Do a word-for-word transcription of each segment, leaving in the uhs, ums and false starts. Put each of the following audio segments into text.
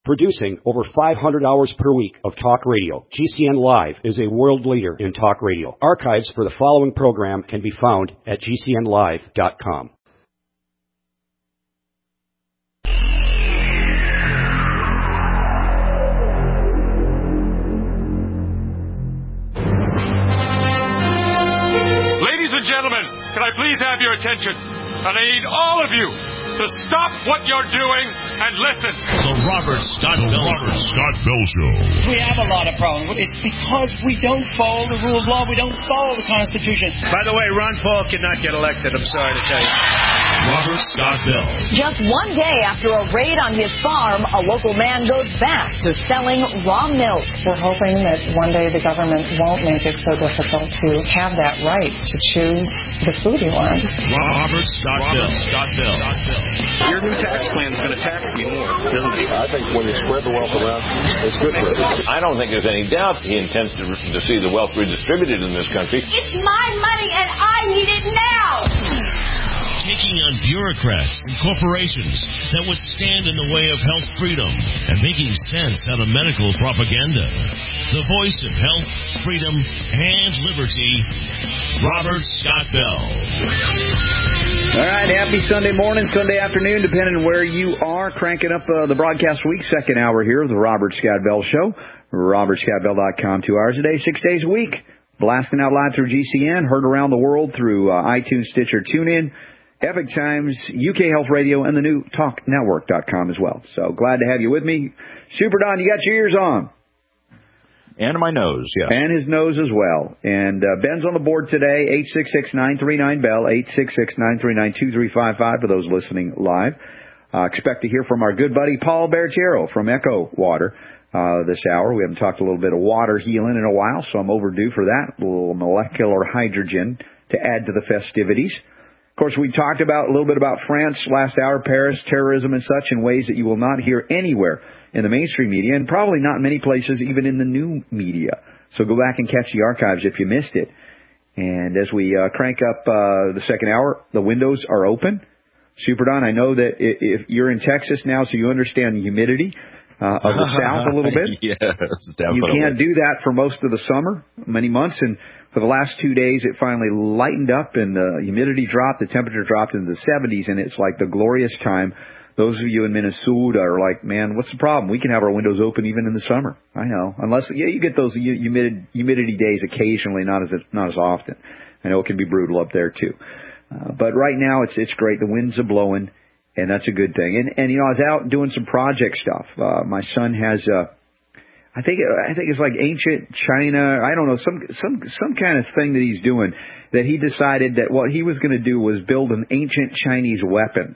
Producing over five hundred hours per week of talk radio, G C N Live is a world leader in talk radio. Archives for the following program can be found at G C N live dot com. Ladies and gentlemen, can I please have your attention? And I need all of you to stop what you're doing and listen. The Robert Scott Bell, Robert Scott Bell Show. We have a lot of problems. It's because we don't follow the rule of law. We don't follow the Constitution. By the way, Ron Paul cannot get elected. I'm sorry to tell you. Robert Scott Bell. Just one day after a raid on his farm, a local man goes back to selling raw milk. We're hoping that one day the government won't make it so difficult to have that right to choose the food you want. Robert Scott Bell. Robert Scott Bell. Scott Bell. Your new tax plan is going to tax me more, isn't it? I think when you spread the wealth around, it's good for it. I don't think there's any doubt he intends to, to see the wealth redistributed in this country. It's my money and I need it now! Taking on bureaucrats and corporations that would stand in the way of health freedom and making sense out of medical propaganda. The voice of health, freedom, and liberty, Robert Scott Bell. All right, happy Sunday morning, Sunday afternoon, depending on where you are. Cranking up uh, the broadcast week, second hour here of the Robert Scott Bell Show. robert scott bell dot com, two hours a day, six days a week. Blasting out live through G C N, heard around the world through uh, iTunes, Stitcher, TuneIn, Epic Times, U K Health Radio, and the new talk network dot com as well. So glad to have you with me. Super Don, you got your ears on. And my nose, yeah. And his nose as well. And uh, Ben's on the board today, eight six six, nine three nine, B E L L, eight six six, nine three nine, two three five five for those listening live. Uh, expect to hear from our good buddy Paul Bertiero from Echo Water uh, this hour. We haven't talked a little bit of water healing in a while, so I'm overdue for that. A little molecular hydrogen to add to the festivities. Of course, we talked about a little bit about France last hour, Paris, terrorism and such in ways that you will not hear anywhere in the mainstream media, and probably not many places even in the new media. So go back and catch the archives if you missed it. And as we uh, crank up uh, the second hour, the windows are open. Super Don, I know that if you're in Texas now, so you understand the humidity uh, of the South a little bit. Yes, definitely. You can't do that for most of the summer, many months, and for the last two days, it finally lightened up, and the humidity dropped, the temperature dropped into the seventies, and it's like the glorious time. Those of you in Minnesota are like, man, what's the problem? We can have our windows open even in the summer. I know, unless yeah, you get those humid, humidity days occasionally, not as not as often. I know it can be brutal up there too, uh, but right now it's it's great. The winds are blowing, and that's a good thing. And and you know, I was out doing some project stuff. Uh, my son has uh, I think I think it's like ancient China. I don't know, some some some kind of thing that he's doing that he decided that what he was going to do was build an ancient Chinese weapon.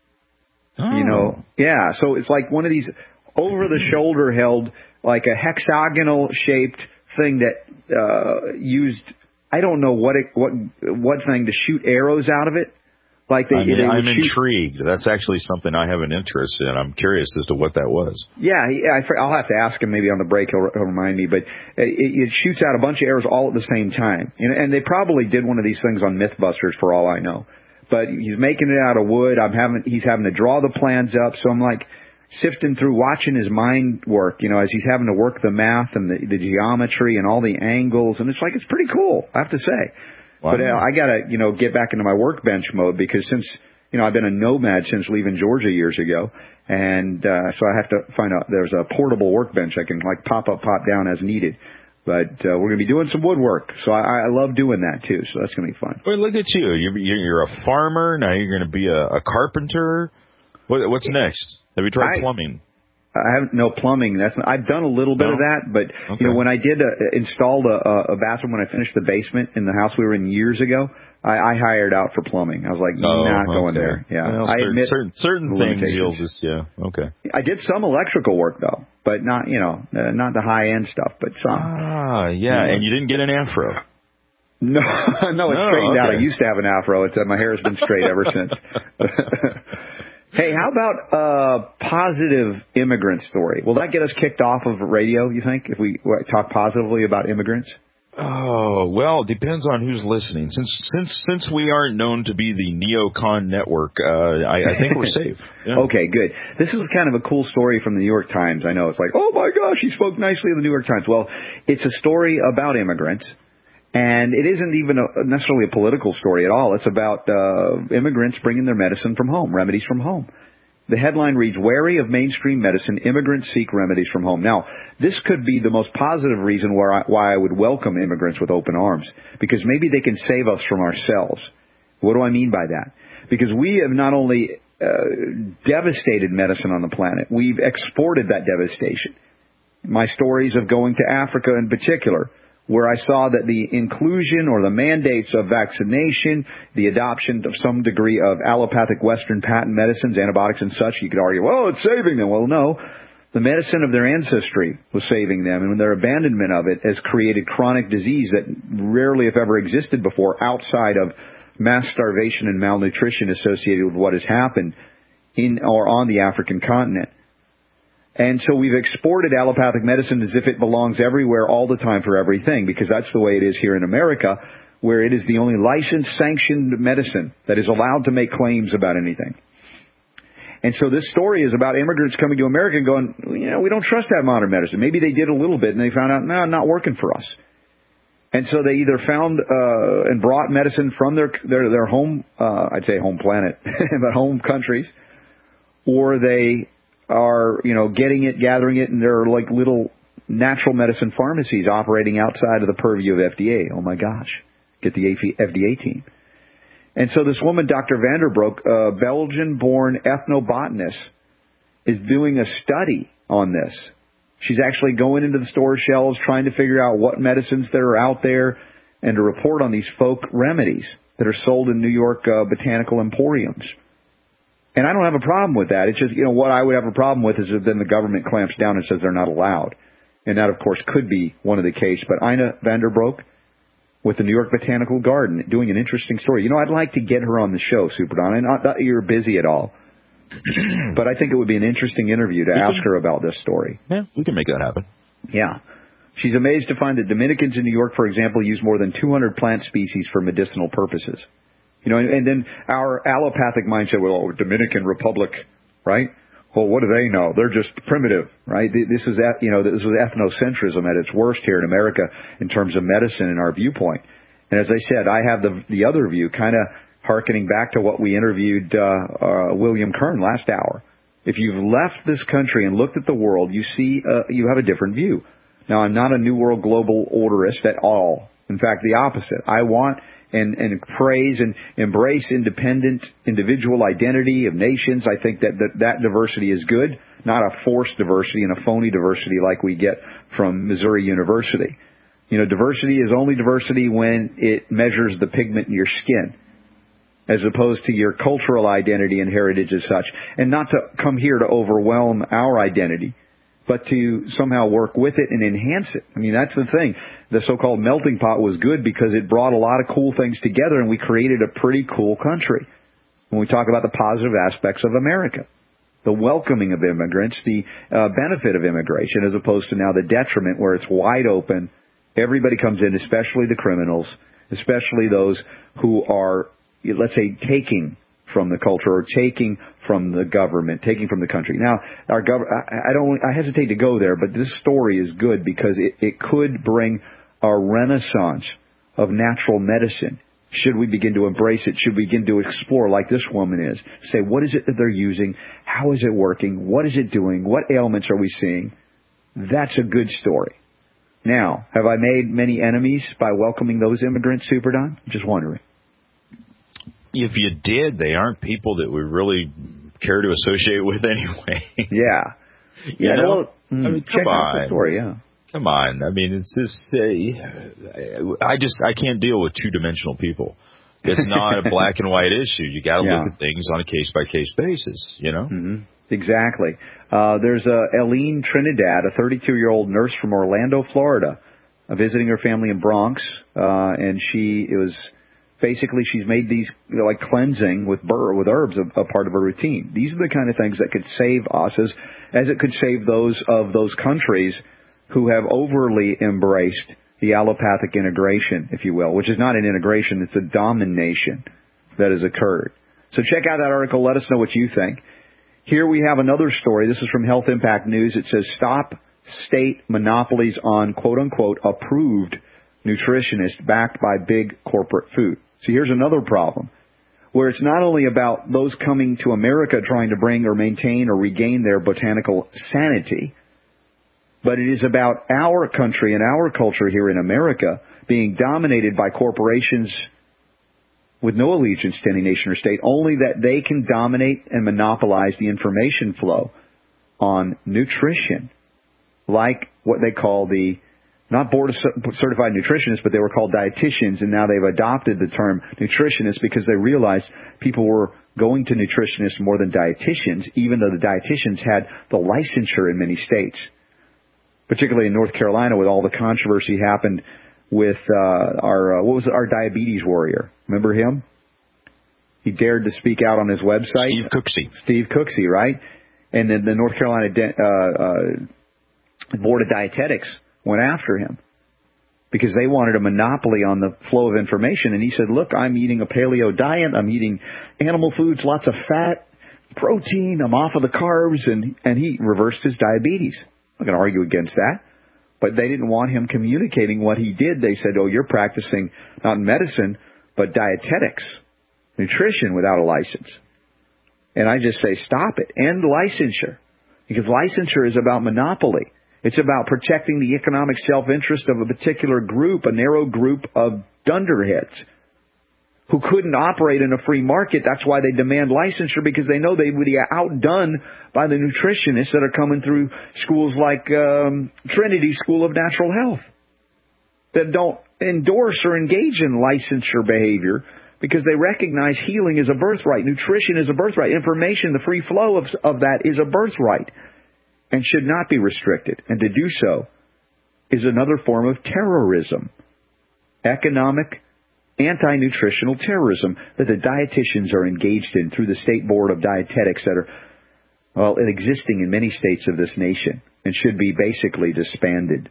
Oh. You know, yeah. So it's like one of these over-the-shoulder held, like a hexagonal-shaped thing that uh, used, I don't know what it, what what thing to shoot arrows out of it. Like they, I mean, they I'm shoot. intrigued. That's actually something I have an interest in. I'm curious as to what that was. Yeah, yeah. I'll have to ask him maybe on the break. He'll, he'll remind me. But it, it shoots out a bunch of arrows all at the same time. And, and they probably did one of these things on Mythbusters for all I know. But he's making it out of wood. I'm having, he's having to draw the plans up. So I'm like sifting through, watching his mind work, you know, as he's having to work the math and the, the geometry and all the angles. And it's like, it's pretty cool, I have to say. Wow. But uh, I got to, you know, get back into my workbench mode because since, you know, I've been a nomad since leaving Georgia years ago. And uh, so I have to find out there's a portable workbench I can like pop up, pop down as needed. But uh, we're going to be doing some woodwork, so I, I love doing that, too, so that's going to be fun. Well, look at you. You're, you're a farmer. Now you're going to be a, a carpenter. What, what's next? Have you tried I, plumbing? I haven't, no plumbing. That's I've done a little bit no? of that, but okay. you know, when I did uh, installed a, a bathroom when I finished the basement in the house we were in years ago, I, I hired out for plumbing. I was like, oh, not going okay. there. Yeah, well, I certain, admit certain, certain things you'll just yeah okay. I did some electrical work though, but not you know uh, not the high end stuff, but some. Ah, yeah, yeah. And you didn't get an afro. No, no, it's no, straightened okay. out. I used to have an afro. It's uh, my hair has been straight ever since. Hey, how about a positive immigrant story? Will that get us kicked off of radio, you think, if we talk positively about immigrants? Oh, well, it depends on who's listening. Since since since we aren't known to be the neocon network, uh, I, I think we're safe. Yeah. Okay, good. This is kind of a cool story from the New York Times. I know it's like, oh my gosh, he spoke nicely of the New York Times. Well, it's a story about immigrants, and it isn't even a, necessarily a political story at all. It's about uh, immigrants bringing their medicine from home, remedies from home. The headline reads, "Wary of mainstream medicine, immigrants seek remedies from home." Now, this could be the most positive reason why I, why I would welcome immigrants with open arms, because maybe they can save us from ourselves. What do I mean by that? Because we have not only uh, devastated medicine on the planet, we've exported that devastation. My stories of going to Africa in particular, where I saw that the inclusion or the mandates of vaccination, the adoption of some degree of allopathic Western patent medicines, antibiotics and such, you could argue, well, it's saving them. Well, no. The medicine of their ancestry was saving them, and their abandonment of it has created chronic disease that rarely, if ever, existed before outside of mass starvation and malnutrition associated with what has happened in or on the African continent. And so we've exported allopathic medicine as if it belongs everywhere all the time for everything, because that's the way it is here in America, where it is the only licensed, sanctioned medicine that is allowed to make claims about anything. And so this story is about immigrants coming to America and going, you know, we don't trust that modern medicine. Maybe they did a little bit and they found out, no, not working for us. And so they either found uh, and brought medicine from their their, their home, uh, I'd say home planet, but home countries, or they are, you know, getting it, gathering it, and there are like little natural medicine pharmacies operating outside of the purview of F D A. Oh, my gosh. Get the F D A team. And so this woman, Doctor Vanderbroek, a Belgian-born ethnobotanist, is doing a study on this. She's actually going into the store shelves trying to figure out what medicines that are out there and to report on these folk remedies that are sold in New York uh, botanical emporiums. And I don't have a problem with that. It's just, you know, what I would have a problem with is if then the government clamps down and says they're not allowed. And that, of course, could be one of the case. But Ina Vanderbroek with the New York Botanical Garden doing an interesting story. You know, I'd like to get her on the show, Super Don. And not that you're busy at all. But I think it would be an interesting interview to ask her about this story. Yeah, we can make that happen. Yeah. She's amazed to find that Dominicans in New York, for example, use more than two hundred plant species for medicinal purposes. You know, and, and then our allopathic mindset, well, Dominican Republic, right? Well, what do they know? They're just primitive, right? This is, you know, this was ethnocentrism at its worst here in America in terms of medicine and our viewpoint. And as I said, I have the the other view, kind of hearkening back to what we interviewed uh, uh, William Kern last hour. If you've left this country and looked at the world, you see uh, you have a different view. Now, I'm not a New World Global Orderist at all. In fact, the opposite. I want and, and praise and embrace independent individual identity of nations. I think that, that that diversity is good, not a forced diversity and a phony diversity like we get from Missouri University. You know, diversity is only diversity when it measures the pigment in your skin, as opposed to your cultural identity and heritage as such, and not to come here to overwhelm our identity, but to somehow work with it and enhance it. I mean, that's the thing. The so-called melting pot was good because it brought a lot of cool things together, and we created a pretty cool country. When we talk about the positive aspects of America, the welcoming of immigrants, the uh, benefit of immigration, as opposed to now the detriment where it's wide open. Everybody comes in, especially the criminals, especially those who are, let's say, taking from the culture or taking from the government, taking from the country. Now, our gov- I don't, I hesitate to go there, but this story is good because it, it could bring a renaissance of natural medicine. Should we begin to embrace it? Should we begin to explore like this woman is? Say, what is it that they're using? How is it working? What is it doing? What ailments are we seeing? That's a good story. Now, have I made many enemies by welcoming those immigrants, Super Don? Just wondering. If you did, they aren't people that we really care to associate with anyway. Yeah. You yeah. know? Well, I mean, check come out on. the story, yeah. Come on. I mean, it's just, uh, I just, I can't deal with two-dimensional people. It's not a black and white issue. You got to yeah. look at things on a case-by-case basis, you know? Mm-hmm. Exactly. Uh, there's uh, Eileen Trinidad, a thirty-two-year-old nurse from Orlando, Florida, uh, visiting her family in Bronx, uh, and she, it was, basically she's made these, you know, like cleansing with bur- with herbs a, a part of her routine. These are the kind of things that could save us as, as it could save those of those countries who have overly embraced the allopathic integration, if you will, which is not an integration, it's a domination that has occurred. So check out that article. Let us know what you think. Here we have another story. This is from Health Impact News. It says, stop state monopolies on, quote-unquote, approved nutritionists backed by big corporate food. See, here's another problem, where it's not only about those coming to America trying to bring or maintain or regain their botanical sanity, but it is about our country and our culture here in America being dominated by corporations with no allegiance to any nation or state, only that they can dominate and monopolize the information flow on nutrition, like what they call the, not board certified nutritionists, but they were called dietitians, and now they've adopted the term nutritionist because they realized people were going to nutritionists more than dietitians, even though the dietitians had the licensure in many states, particularly in North Carolina with all the controversy happened with uh, our, uh, what was it, our diabetes warrior. Remember him? He dared to speak out on his website. Steve Cooksey. Steve Cooksey, right? And then the North Carolina De- uh, uh, Board of Dietetics went after him because they wanted a monopoly on the flow of information. And he said, look, I'm eating a paleo diet. I'm eating animal foods, lots of fat, protein. I'm off of the carbs. And, and he reversed his diabetes. I'm not going to argue against that. But they didn't want him communicating what he did. They said, oh, you're practicing not medicine, but dietetics, nutrition without a license. And I just say, stop it. End licensure. Because licensure is about monopoly. It's about protecting the economic self-interest of a particular group, a narrow group of dunderheads who couldn't operate in a free market. That's why they demand licensure, because they know they would be outdone by the nutritionists that are coming through schools like um, Trinity School of Natural Health that don't endorse or engage in licensure behavior because they recognize healing is a birthright. Nutrition is a birthright. Information, the free flow of, of that is a birthright and should not be restricted. And to do so is another form of terrorism, economic anti-nutritional terrorism that the dietitians are engaged in through the State Board of Dietetics that are, well, existing in many states of this nation and should be basically disbanded.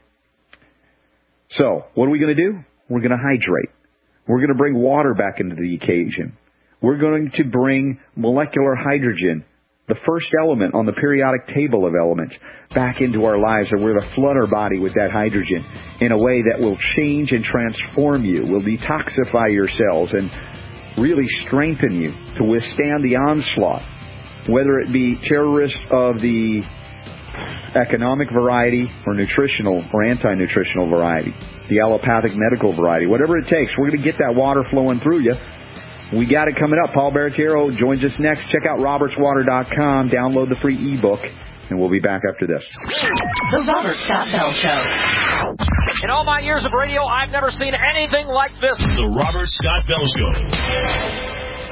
So, what are we going to do? We're going to hydrate. We're going to bring water back into the occasion. We're going to bring molecular hydrogen, the first element on the periodic table of elements, back into our lives, and we're going to flood our body with that hydrogen in a way that will change and transform you, will detoxify your cells, and really strengthen you to withstand the onslaught, whether it be terrorists of the economic variety or nutritional or anti-nutritional variety, the allopathic medical variety, whatever it takes. We're going to get that water flowing through you. We got it coming up. Paul Baratiero joins us next. Check out roberts water dot com. Download the free ebook, and we'll be back after this. The Robert Scott Bell Show. In all my years of radio, I've never seen anything like this. The Robert Scott Bell Show.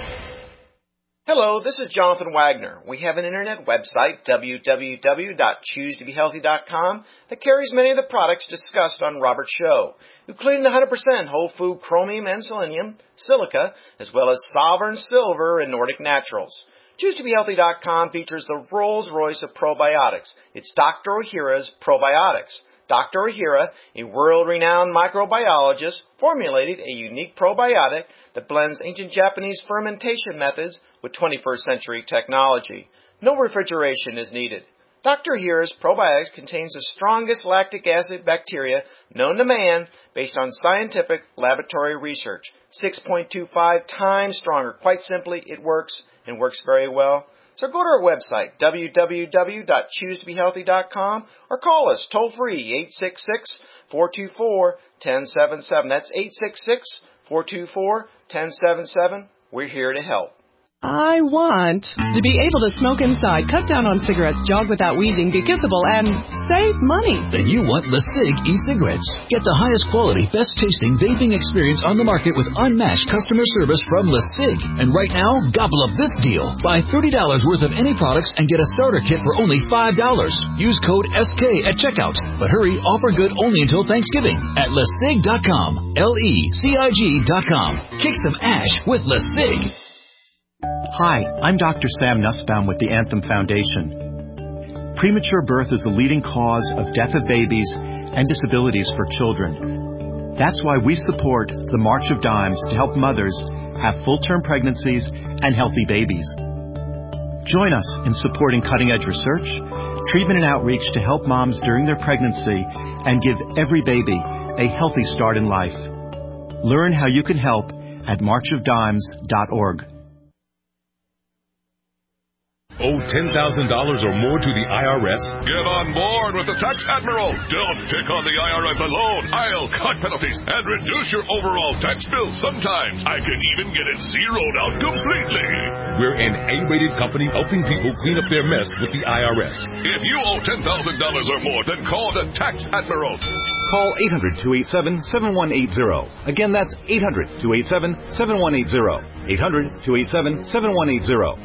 Hello, this is Jonathan Wagner. We have an internet website, w w w dot choose to be healthy dot com, that carries many of the products discussed on Robert's show, including one hundred percent whole food chromium and selenium, silica, as well as Sovereign Silver and Nordic Naturals. choose to be healthy dot com features the Rolls-Royce of probiotics. It's Doctor Ohhira's Probiotics. Doctor Ohhira, a world-renowned microbiologist, formulated a unique probiotic that blends ancient Japanese fermentation methods with twenty-first century technology. No refrigeration is needed. Doctor Ohhira's Probiotics contains the strongest lactic acid bacteria known to man based on scientific laboratory research. six point two five times stronger. Quite simply, it works and works very well. So go to our website, w w w dot choose to be healthy dot com, or call us toll-free, eight six six, four two four, one zero seven seven. That's eight six six, four two four, one zero seven seven. We're here to help. I want to be able to smoke inside, cut down on cigarettes, jog without wheezing, be kissable, and save money. Then you want LeSig e-cigarettes. Get the highest quality, best tasting vaping experience on the market with unmatched customer service from LeSig. And right now, gobble up this deal. Buy thirty dollars worth of any products and get a starter kit for only five dollars. Use code S K at checkout. But hurry, offer good only until Thanksgiving at lesig dot com. L E C I G dot com. Kick some ash with LeSig. Hi, I'm Doctor Sam Nussbaum with the Anthem Foundation. Premature birth is the leading cause of death of babies and disabilities for children. That's why we support the March of Dimes to help mothers have full-term pregnancies and healthy babies. Join us in supporting cutting-edge research, treatment and outreach to help moms during their pregnancy and give every baby a healthy start in life. Learn how you can help at march of dimes dot org. Owe ten thousand dollars or more to the I R S? Get on board with the Tax Admiral. Don't pick on the I R S alone. I'll cut penalties and reduce your overall tax bill. Sometimes I can even get it zeroed out completely. We're an A-rated company helping people clean up their mess with the I R S. If you owe ten thousand dollars or more, then call the Tax Admiral. Call eight hundred, two eight seven, seven one eight zero. Again, that's eight hundred, two eight seven, seven one eight zero. eight hundred, two eight seven, seven one eight zero.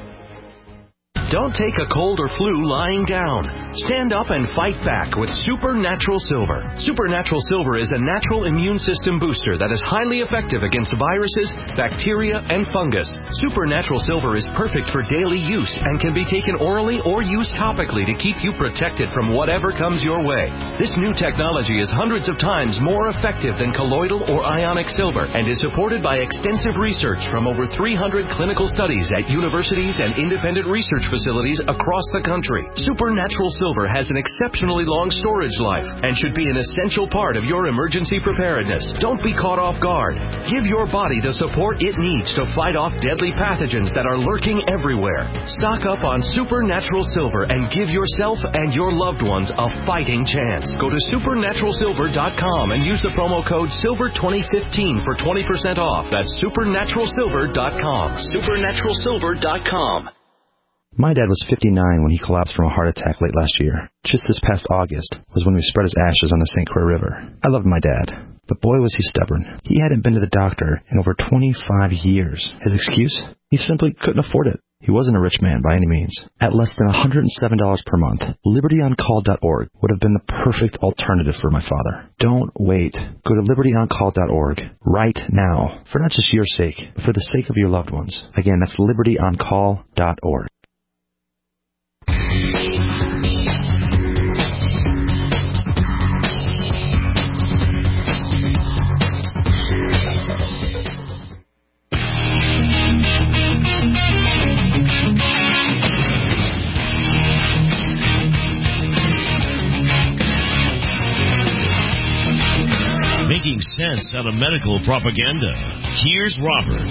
Don't take a cold or flu lying down. Stand up and fight back with Supernatural Silver. Supernatural Silver is a natural immune system booster that is highly effective against viruses, bacteria, and fungus. Supernatural Silver is perfect for daily use and can be taken orally or used topically to keep you protected from whatever comes your way. This new technology is hundreds of times more effective than colloidal or ionic silver and is supported by extensive research from over three hundred clinical studies at universities and independent research facilities facilities across the country. Supernatural Silver has an exceptionally long storage life and should be an essential part of your emergency preparedness. Don't be caught off guard. Give your body the support it needs to fight off deadly pathogens that are lurking everywhere. Stock up on Supernatural Silver and give yourself and your loved ones a fighting chance. Go to supernatural silver dot com and use the promo code silver twenty fifteen for twenty percent off. That's supernatural silver dot com. supernatural silver dot com. My dad was fifty-nine when he collapsed from a heart attack late last year. Just this past August was when we spread his ashes on the Saint Croix River. I loved my dad, but boy was he stubborn. He hadn't been to the doctor in over twenty-five years. His excuse? He simply couldn't afford it. He wasn't a rich man by any means. At less than one hundred seven dollars per month, liberty on call dot org would have been the perfect alternative for my father. Don't wait. Go to liberty on call dot org right now, for not just your sake, but for the sake of your loved ones. Again, that's liberty on call dot org. Making sense out of medical propaganda. Here's Robert.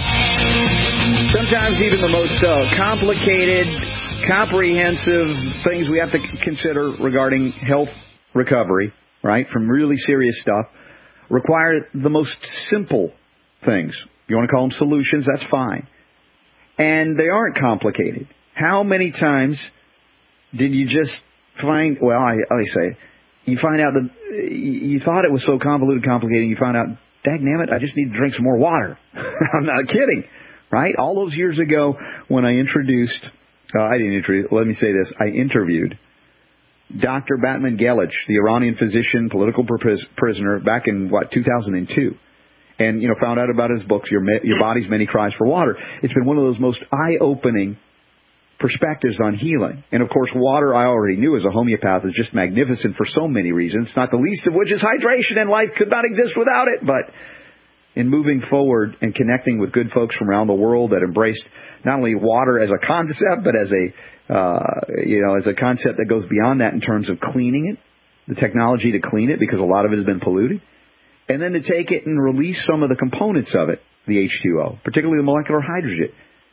Sometimes even the most uh, complicated, comprehensive things we have to consider regarding health recovery, right, from really serious stuff, require the most simple things. You want to call them solutions, that's fine. And they aren't complicated. How many times did you just find, well, I, I say, you find out that you thought it was so convoluted, complicated, and you found out, dagnammit, I just need to drink some more water. I'm not kidding, right? All those years ago when I introduced, uh, I didn't introduce, let me say this, I interviewed Doctor Batman Gelich, the Iranian physician, political prisoner, back in, what, two thousand two. And, you know, found out about his books, Your, Your Body's Many Cries for Water. It's been one of those most eye-opening perspectives on healing. And, of course, water, I already knew as a homeopath, is just magnificent for so many reasons, not the least of which is hydration, and life could not exist without it. But in moving forward and connecting with good folks from around the world that embraced not only water as a concept, but as a, uh, you know, as a concept that goes beyond that in terms of cleaning it, the technology to clean it, because a lot of it has been polluted, and then to take it and release some of the components of it, the H two O, particularly the molecular hydrogen.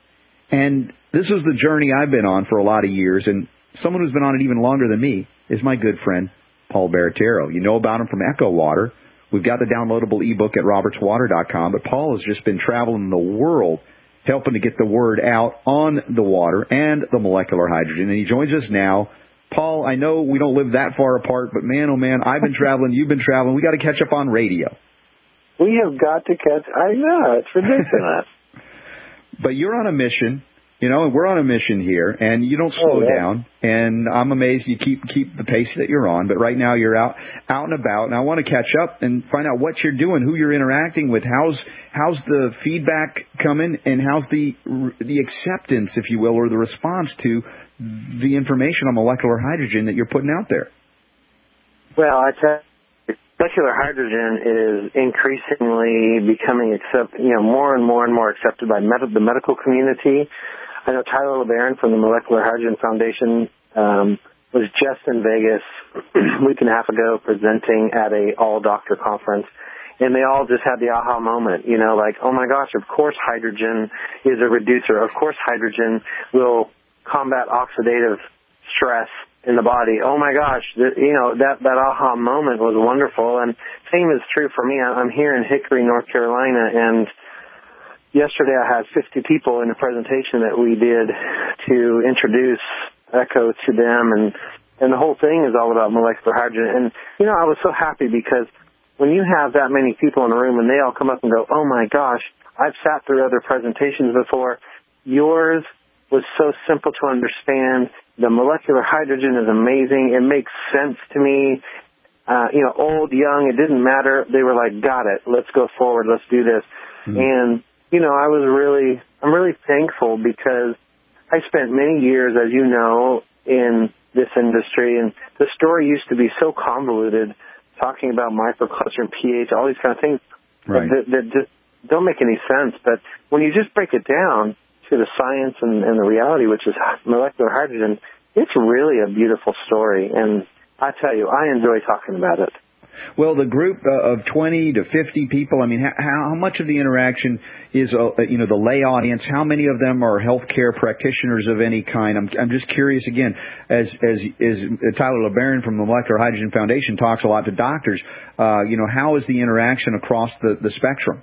And this is the journey I've been on for a lot of years, and someone who's been on it even longer than me is my good friend, Paul Baratero. You know about him from Echo Water. We've got the downloadable ebook at roberts water dot com, but Paul has just been traveling the world helping to get the word out on the water and the molecular hydrogen, and he joins us now. Paul, I know we don't live that far apart, but man, oh man, I've been traveling, you've been traveling. We got to catch up on radio. We have got to catch, I know, it's ridiculous. But you're on a mission, you know, and we're on a mission here, and you don't slow oh, yeah. down. And I'm amazed you keep keep the pace that you're on. But right now you're out out and about, and I want to catch up and find out what you're doing, who you're interacting with, how's how's the feedback coming, and how's the the acceptance, if you will, or the response to the information on molecular hydrogen that you're putting out there. Well, I tell you, molecular hydrogen is increasingly becoming accept, you know, more and more and more accepted by med- the medical community. I know Tyler LeBaron from the Molecular Hydrogen Foundation um, was just in Vegas a week and a half ago presenting at a all-doctor conference, and they all just had the aha moment, you know, like, oh, my gosh, of course hydrogen is a reducer. Of course hydrogen will combat oxidative stress in the body. Oh, my gosh, the, you know, that, that aha moment was wonderful, and same is true for me. I'm here in Hickory, North Carolina, and yesterday I had fifty people in a presentation that we did to introduce Echo to them, and, and the whole thing is all about molecular hydrogen. And, you know, I was so happy because when you have that many people in a room and they all come up and go, oh, my gosh, I've sat through other presentations before. Yours was so simple to understand. The molecular hydrogen is amazing. It makes sense to me. Uh, you know, old, young, it didn't matter. They were like, got it. Let's go forward. Let's do this. Mm-hmm. And you know, I was really, I'm really thankful because I spent many years, as you know, in this industry, and the story used to be so convoluted, talking about microcluster and pH, all these kind of things right. that, that just don't make any sense. But when you just break it down to the science and, and the reality, which is molecular hydrogen, it's really a beautiful story. And I tell you, I enjoy talking about it. Well, the group uh, of twenty to fifty people, I mean, how, how much of the interaction is, uh, you know, the lay audience? How many of them are healthcare practitioners of any kind? I'm, I'm just curious, again, as, as, as Tyler LeBaron from the Molecular Hydrogen Foundation talks a lot to doctors, uh, you know, how is the interaction across the, the spectrum?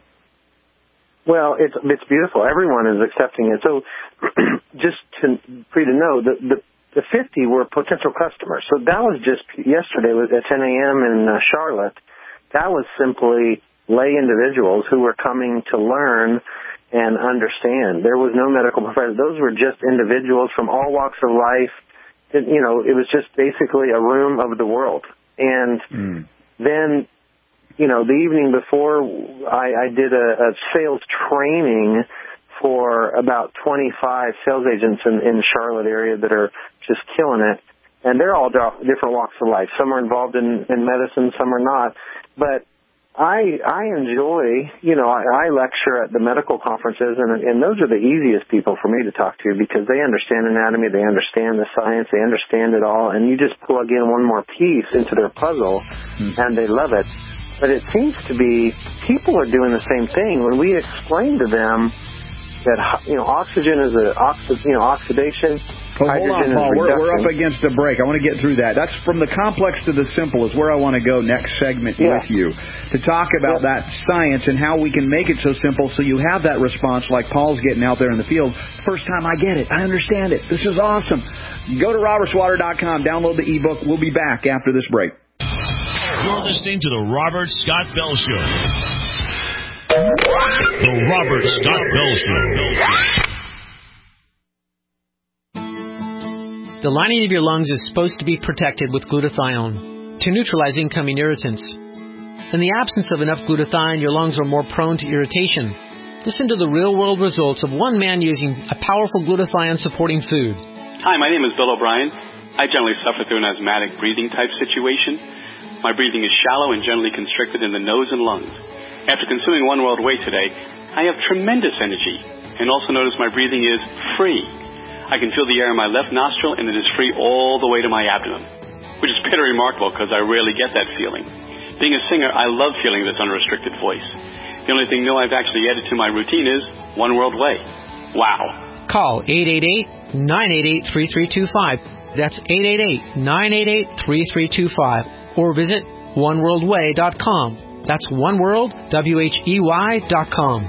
Well, it's, it's beautiful. Everyone is accepting it. So just to, for you to know, the, the The fifty were potential customers. So that was just yesterday at ten a.m. in uh, Charlotte. That was simply lay individuals who were coming to learn and understand. There was no medical professional. Those were just individuals from all walks of life. It, you know, it was just basically a room of the world. And mm. then, you know, the evening before, I, I did a, a sales training for about twenty-five sales agents in, in Charlotte area that are just killing it. And they're all different walks of life. Some are involved in, in medicine, some are not. But I I enjoy, you know, I, I lecture at the medical conferences, and, and those are the easiest people for me to talk to because they understand anatomy, they understand the science, they understand it all, and you just plug in one more piece into their puzzle, mm-hmm. and they love it. But it seems to be people are doing the same thing. When we explain to them that, you know, oxygen is a, oxi- you know, oxidation. Oh, hold on, Paul. We're, we're up against a break. I want to get through that. That's from the complex to the simple is where I want to go next segment yeah. with you to talk about yeah. that science and how we can make it so simple so you have that response like Paul's getting out there in the field. First time I get it. I understand it. This is awesome. Go to roberts water dot com. Download the ebook. We'll be back after this break. You're listening to the Robert Scott Bell Show. The Robert Scott Bell Show. The lining of your lungs is supposed to be protected with glutathione to neutralize incoming irritants. In the absence of enough glutathione, your lungs are more prone to irritation. Listen to the real-world results of one man using a powerful glutathione-supporting food. Hi, my name is Bill O'Brien. I generally suffer through an asthmatic breathing type situation. My breathing is shallow and generally constricted in the nose and lungs. After consuming One World Whey today, I have tremendous energy and also notice my breathing is free. I can feel the air in my left nostril and it is free all the way to my abdomen, which is pretty remarkable because I rarely get that feeling. Being a singer, I love feeling this unrestricted voice. The only thing new I've actually added to my routine is One World Whey. Wow. Call eight eight eight, nine eight eight, three three two five. That's eight eight eight, nine eight eight, three three two five. Or visit one world way dot com. That's oneworld, W H E Y dot com.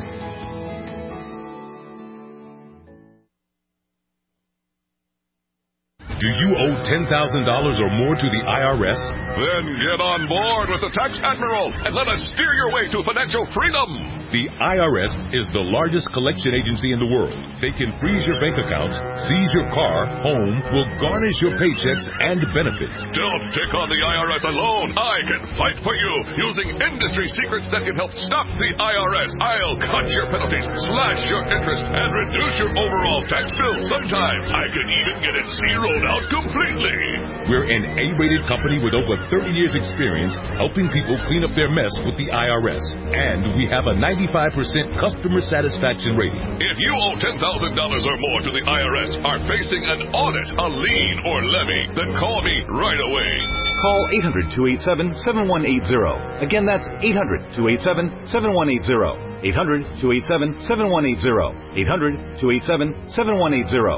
Do you owe ten thousand dollars or more to the I R S? Then get on board with the Tax Admiral and let us steer your way to financial freedom. The I R S is the largest collection agency in the world. They can freeze your bank accounts, seize your car, home, will garnish your paychecks and benefits. Don't take on the I R S alone. I can fight for you using industry secrets that can help stop the I R S. I'll cut your penalties, slash your interest, and reduce your overall tax bill. Sometimes I can even get it zeroed out completely. We're an A-rated company with over thirty years experience helping people clean up their mess with the I R S. And we have a ninety-five percent customer satisfaction rating. If you owe ten thousand dollars or more to the I R S, are facing an audit, a lien, or levy, then call me right away. Call eight hundred, two eight seven, seven one eight zero. Again, that's eight hundred, two eight seven, seven one eight zero. eight hundred, two eight seven, seven one eight zero. eight hundred, two eight seven, seven one eight zero.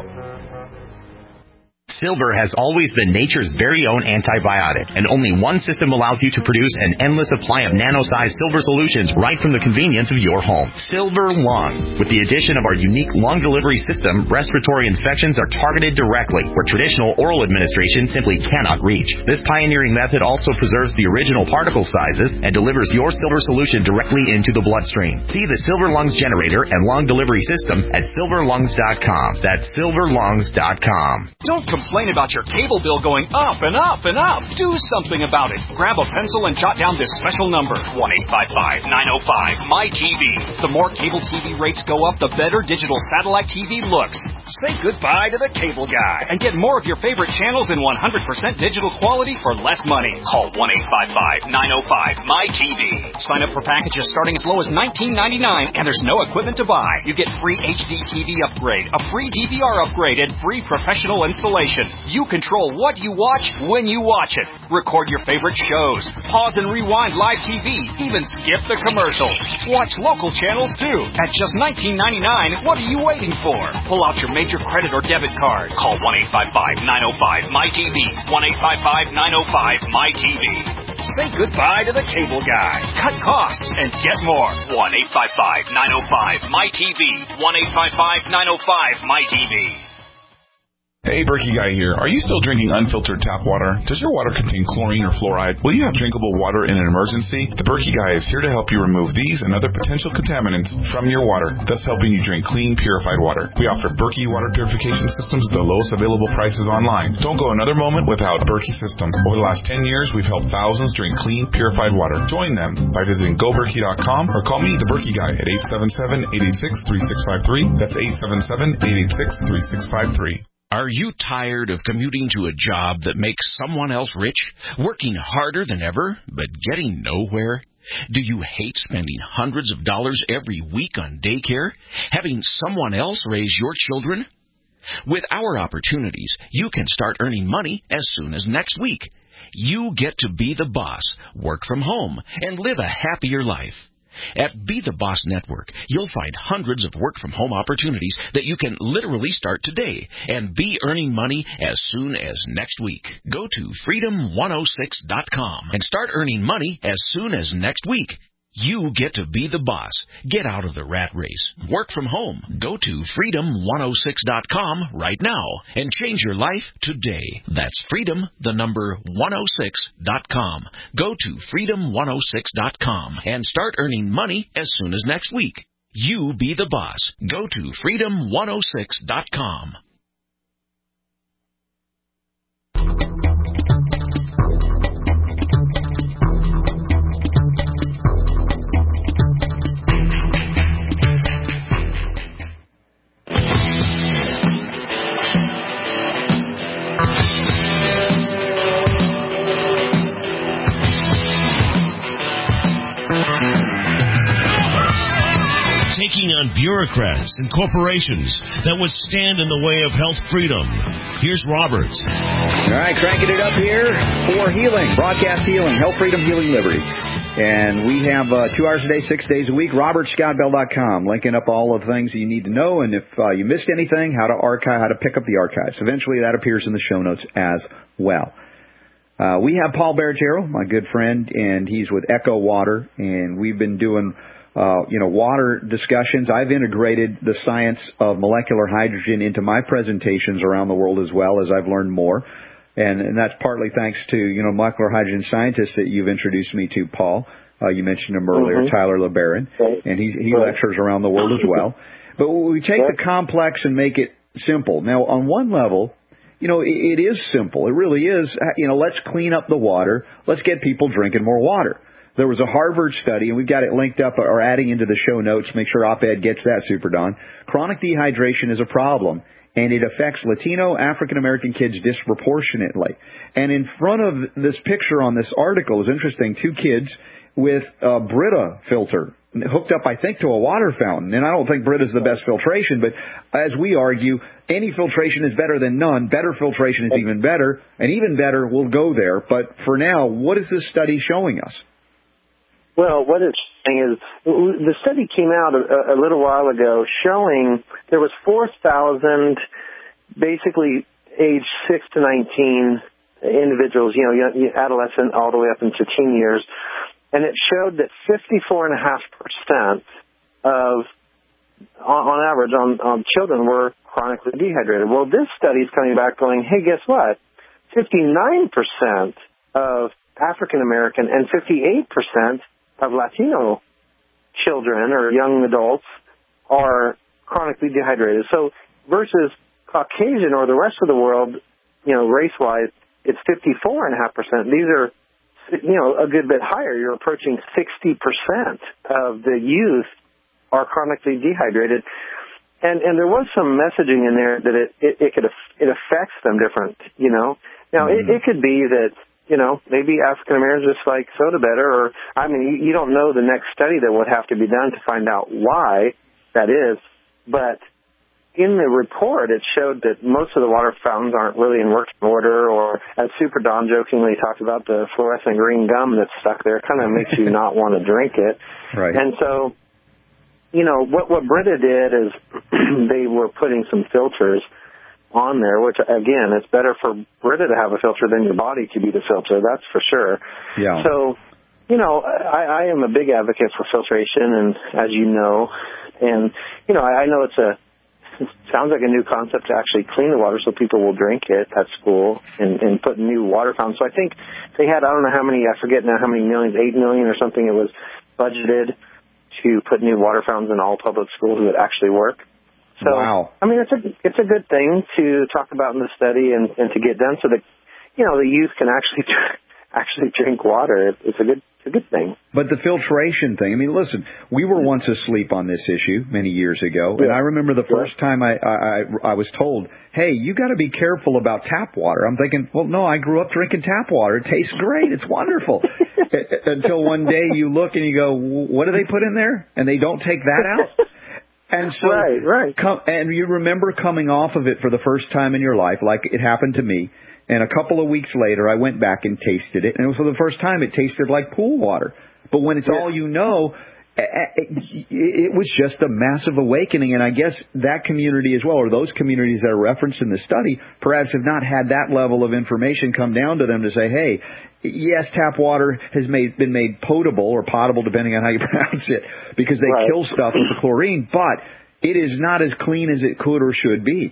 Silver has always been nature's very own antibiotic, and only one system allows you to produce an endless supply of nano-sized silver solutions right from the convenience of your home. Silver Lungs. With the addition of our unique lung delivery system, respiratory infections are targeted directly, where traditional oral administration simply cannot reach. This pioneering method also preserves the original particle sizes and delivers your silver solution directly into the bloodstream. See the Silver Lungs generator and lung delivery system at silver lungs dot com. That's silver lungs dot com. Don't complain about your cable bill going up and up and up. Do something about it. Grab a pencil and jot down this special number, one eight five five, nine oh five, M Y T V. The more cable T V rates go up, the better digital satellite T V looks. Say goodbye to the cable guy and get more of your favorite channels in one hundred percent digital quality for less money. Call one eight five five, nine oh five, M Y T V. Sign up for packages starting as low as nineteen ninety-nine, and there's no equipment to buy. You get free H D T V upgrade, a free D V R upgrade, and free professional installation. You control what you watch when you watch it. Record your favorite shows. Pause and rewind live T V. Even skip the commercials. Watch local channels too. At just nineteen ninety-nine, what are you waiting for? Pull out your major credit or debit card. Call one eight five five, nine oh five, M Y T V. one eight five five, nine oh five, M Y T V. Say goodbye to the cable guy. Cut costs and get more. one eight five five, nine oh five, M Y T V. one eight five five, nine oh five, M Y T V. Hey, Berkey Guy here. Are you still drinking unfiltered tap water? Does your water contain chlorine or fluoride? Will you have drinkable water in an emergency? The Berkey Guy is here to help you remove these and other potential contaminants from your water, thus helping you drink clean, purified water. We offer Berkey water purification systems at the lowest available prices online. Don't go another moment without Berkey system. Over the last ten years, we've helped thousands drink clean, purified water. Join them by visiting go berkey dot com or call me, the Berkey Guy, at eight seven seven, eight eight six, three six five three. That's eight seven seven, eight eight six, three six five three. Are you tired of commuting to a job that makes someone else rich, working harder than ever, but getting nowhere? Do you hate spending hundreds of dollars every week on daycare, having someone else raise your children? With our opportunities, you can start earning money as soon as next week. You get to be the boss, work from home, and live a happier life. At Be the Boss Network, you'll find hundreds of work-from-home opportunities that you can literally start today and be earning money as soon as next week. Go to freedom one oh six dot com and start earning money as soon as next week. You get to be the boss. Get out of the rat race. Work from home. Go to freedom one oh six dot com right now and change your life today. That's freedom, the number one oh six dot com. Go to freedom one oh six dot com and start earning money as soon as next week. You be the boss. Go to freedom one oh six dot com. Taking on bureaucrats and corporations that would stand in the way of health freedom. Here's Robert. All right, cranking it up here for healing, broadcast healing, health freedom, healing, liberty. And we have uh, two hours a day, six days a week, robert scott bell dot com, linking up all of the things you need to know. And if uh, you missed anything, how to archive, how to pick up the archives. Eventually that appears in the show notes as well. Uh, we have Paul Barragero, my good friend, and he's with Echo Water, and we've been doing Uh, you know, water discussions. I've integrated the science of molecular hydrogen into my presentations around the world as well as I've learned more. And, and that's partly thanks to, you know, molecular hydrogen scientists that you've introduced me to, Paul. Uh, you mentioned him earlier, mm-hmm. Tyler LeBaron. Right. And he, he right. lectures around the world as well. But we take right. the complex and make it simple. Now, on one level, you know, it, it is simple. It really is. You know, let's clean up the water. Let's get people drinking more water. There was a Harvard study, and we've got it linked up or adding into the show notes. Make sure Op-Ed gets that, Super Don. Chronic dehydration is a problem, and it affects Latino, African-American kids disproportionately. And in front of this picture on this article is interesting, two kids with a Brita filter hooked up, I think, to a water fountain. And I don't think Brita's the best filtration, but as we argue, any filtration is better than none. Better filtration is even better, and even better, we'll go there. But for now, what is this study showing us? Well, what it's saying is the study came out a, a little while ago showing there was four thousand basically age six to nineteen individuals, you know, adolescent all the way up into teen years, and it showed that fifty-four point five percent of, on, on average, on, on children were chronically dehydrated. Well, this study is coming back going, hey, guess what? fifty-nine percent of African American and fifty-eight percent of Latino children or young adults are chronically dehydrated. So versus Caucasian or the rest of the world, you know, race-wise, it's fifty-four point five percent. These are, you know, a good bit higher. You're approaching sixty percent of the youth are chronically dehydrated. And and there was some messaging in there that it, it, it could it affects them different, you know. Now, mm-hmm. it, it could be that, you know, maybe African Americans just like soda better, or, I mean, you, you don't know the next study that would have to be done to find out why that is. But in the report, it showed that most of the water fountains aren't really in working order, or as Super Don jokingly talked about, the fluorescent green gum that's stuck there kind of makes you not want to drink it. Right. And so, you know, what, what Brita did is they were putting some filters on there, which, again, it's better for Brita to have a filter than your body to be the filter, that's for sure. Yeah. So, you know, I, I am a big advocate for filtration, and as you know, and, you know, I, I know it's a, it sounds like a new concept to actually clean the water so people will drink it at school and, and put new water fountains. So I think they had, I don't know how many, I forget now how many millions, eight million or something it was budgeted to put new water fountains in all public schools that actually work. So, wow. I mean, it's a it's a good thing to talk about in the study and, and to get done so that, you know, the youth can actually actually drink water. It's a good it's a good thing. But the filtration thing, I mean, listen, we were once asleep on this issue many years ago, yeah. and I remember the first time I, I, I was told, hey, you got to be careful about tap water. I'm thinking, well, no, I grew up drinking tap water. It tastes great. It's wonderful. Until one day you look and you go, what do they put in there? And they don't take that out? And so, right, right. Come, and you remember coming off of it for the first time in your life, like it happened to me. And a couple of weeks later, I went back and tasted it. And for the first time, it tasted like pool water. But when it's yeah. all you know, it, it was just a massive awakening. And I guess that community as well, or those communities that are referenced in the study, perhaps have not had that level of information come down to them to say, hey, yes, tap water has made, been made potable or potable, depending on how you pronounce it, because they right. kill stuff with the chlorine, but it is not as clean as it could or should be.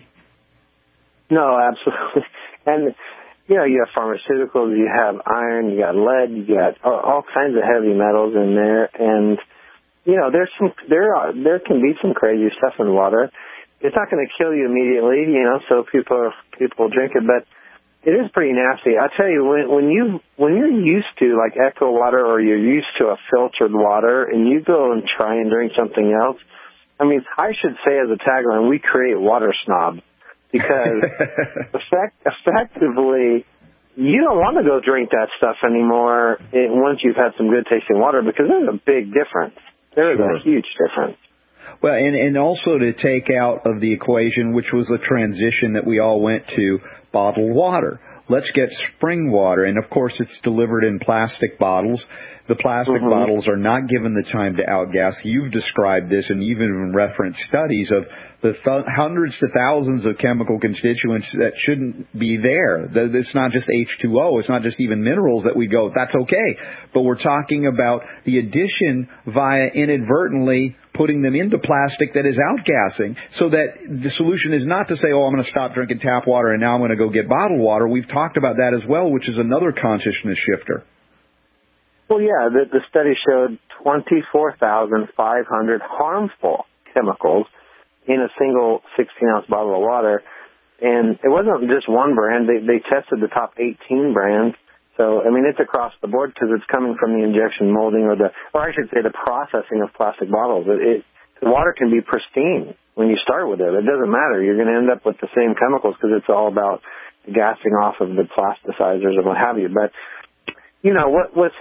No, absolutely. And, you know, you have pharmaceuticals, you have iron, you got lead, you got all, all kinds of heavy metals in there, and you know, there's some, there are, there can be some crazy stuff in water. It's not going to kill you immediately, you know, so people, people drink it, but it is pretty nasty. I tell you, when, when you, when you're used to like Echo water or you're used to a filtered water and you go and try and drink something else, I mean, I should say as a tagline, we create water snobs because effect, effectively, you don't want to go drink that stuff anymore once you've had some good tasting water because there's a big difference. There is sure. a huge difference. Well, and, and also to take out of the equation, which was a transition that we all went to, bottled water. Let's get spring water. And, of course, it's delivered in plastic bottles. The plastic mm-hmm. bottles are not given the time to outgas. You've described this and even referenced studies of the th- hundreds to thousands of chemical constituents that shouldn't be there. It's not just H two O. It's not just even minerals that we go, that's okay. But we're talking about the addition via inadvertently putting them into plastic that is outgassing, so that the solution is not to say, oh, I'm going to stop drinking tap water and now I'm going to go get bottled water. We've talked about that as well, which is another consciousness shifter. Well, yeah, the, the study showed twenty-four thousand five hundred harmful chemicals in a single sixteen-ounce bottle of water. And it wasn't just one brand. They, they tested the top eighteen brands, So, I mean, it's across the board because it's coming from the injection molding or the, or I should say the processing of plastic bottles. It, it, the water can be pristine when you start with it. It doesn't matter. You're going to end up with the same chemicals because it's all about the gassing off of the plasticizers and what have you. But, you know, what, what's,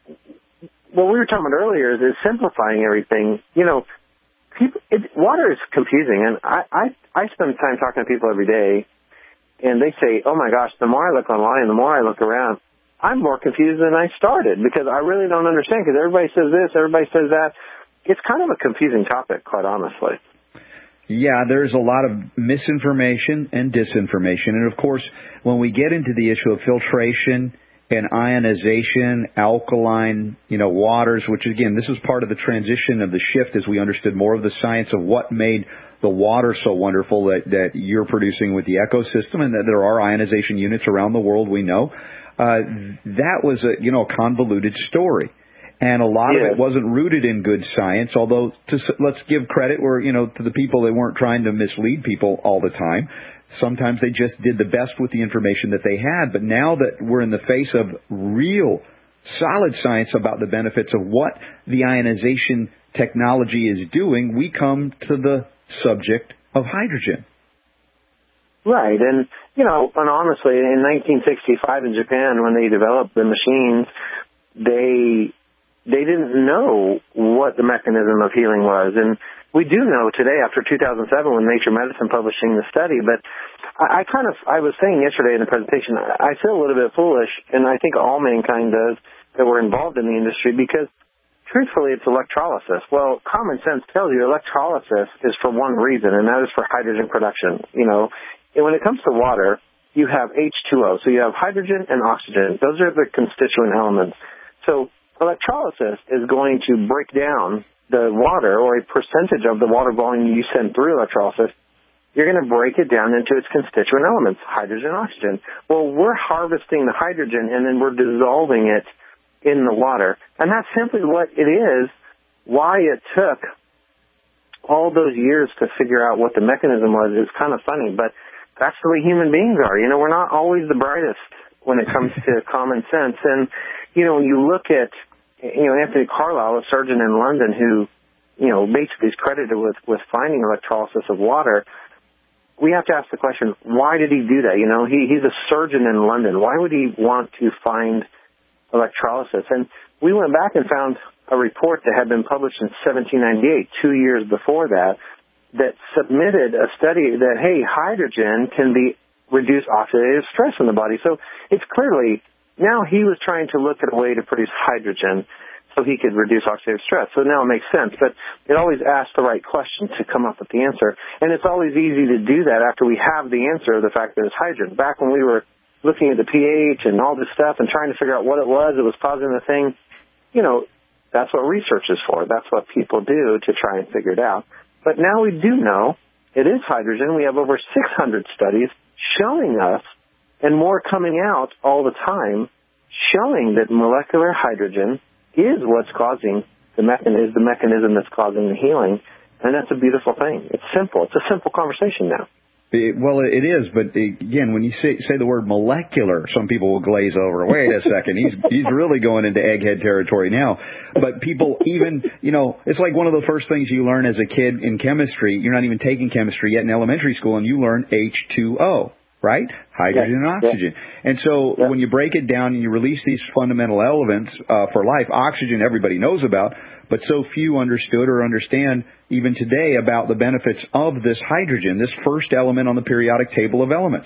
what we were talking about earlier is, is simplifying everything. You know, people, it, water is confusing, and I, I, I spend time talking to people every day, and they say, oh, my gosh, the more I look online, the more I look around, I'm more confused than I started because I really don't understand because everybody says this, everybody says that. It's kind of a confusing topic, quite honestly. Yeah, there's a lot of misinformation and disinformation. And, of course, when we get into the issue of filtration and ionization, alkaline, you know, waters, which, again, this is part of the transition of the shift as we understood more of the science of what made the water so wonderful that, that you're producing with the ecosystem and that there are ionization units around the world, we know. Uh, that was a, you know, a convoluted story. And a lot yeah. of it wasn't rooted in good science, although to, let's give credit where, you know, to the people that weren't trying to mislead people all the time. Sometimes they just did the best with the information that they had. But now that we're in the face of real solid science about the benefits of what the ionization technology is doing, we come to the subject of hydrogen. Right. And, you know, and honestly, in nineteen sixty-five in Japan, when they developed the machines, they they didn't know what the mechanism of healing was. And we do know today, after two thousand seven, when Nature Medicine publishing the study. But I, I kind of, I was saying yesterday in the presentation, I feel a little bit foolish, and I think all mankind does, that we're involved in the industry because, truthfully, it's electrolysis. Well, common sense tells you electrolysis is for one reason, and that is for hydrogen production. You know, and when it comes to water, you have H two O, so you have hydrogen and oxygen. Those are the constituent elements. So electrolysis is going to break down the water, or a percentage of the water volume you send through electrolysis. You're going to break it down into its constituent elements, hydrogen and oxygen. Well, we're harvesting the hydrogen, and then we're dissolving it in the water. And that's simply what it is, why it took all those years to figure out what the mechanism was. It's kind of funny, but that's the way human beings are. You know, we're not always the brightest when it comes to common sense. And, you know, when you look at, you know, Anthony Carlisle, a surgeon in London who, you know, basically is credited with, with finding electrolysis of water, we have to ask the question, why did he do that? You know, he, he's a surgeon in London. Why would he want to find electrolysis? And we went back and found a report that had been published in seventeen ninety-eight, two years before that, that submitted a study that, hey, hydrogen can be reduce oxidative stress in the body. So it's clearly, now he was trying to look at a way to produce hydrogen so he could reduce oxidative stress. So now it makes sense. But it always asks the right question to come up with the answer. And it's always easy to do that after we have the answer of the fact that it's hydrogen. Back when we were looking at the pH and all this stuff and trying to figure out what it was that was causing the thing, you know, that's what research is for. That's what people do to try and figure it out. But now we do know it is hydrogen. We have over six hundred studies showing us, and more coming out all the time, showing that molecular hydrogen is what's causing the mechanism, is the mechanism that's causing the healing. And that's a beautiful thing. It's simple. It's a simple conversation now. It, well, it is, but again, when you say, say the word molecular, some people will glaze over. Wait a second, he's he's really going into egghead territory now. But people even, you know, it's like one of the first things you learn as a kid in chemistry. You're not even taking chemistry yet in elementary school, and you learn H two O, right? Hydrogen yeah. and oxygen. Yeah. And so yeah. when you break it down and you release these fundamental elements uh, for life, oxygen everybody knows about, but so few understood or understand even today about the benefits of this hydrogen, this first element on the periodic table of elements.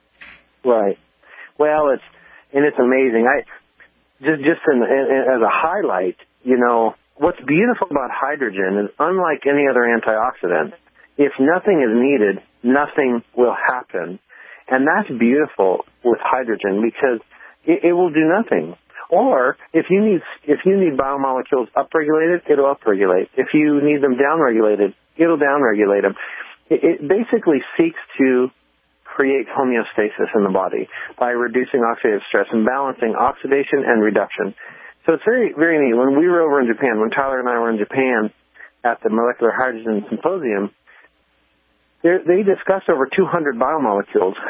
Right. Well, it's and it's amazing. I just just in, in, as a highlight, you know, what's beautiful about hydrogen is unlike any other antioxidant. If nothing is needed, nothing will happen, and that's beautiful with hydrogen because it, it will do nothing. Or if you need if you need biomolecules upregulated, it'll upregulate. If you need them downregulated, it'll downregulate them. It, it basically seeks to create homeostasis in the body by reducing oxidative stress and balancing oxidation and reduction. So it's very, very neat. When we were over in Japan, when Tyler and I were in Japan at the Molecular Hydrogen Symposium, they discussed over two hundred biomolecules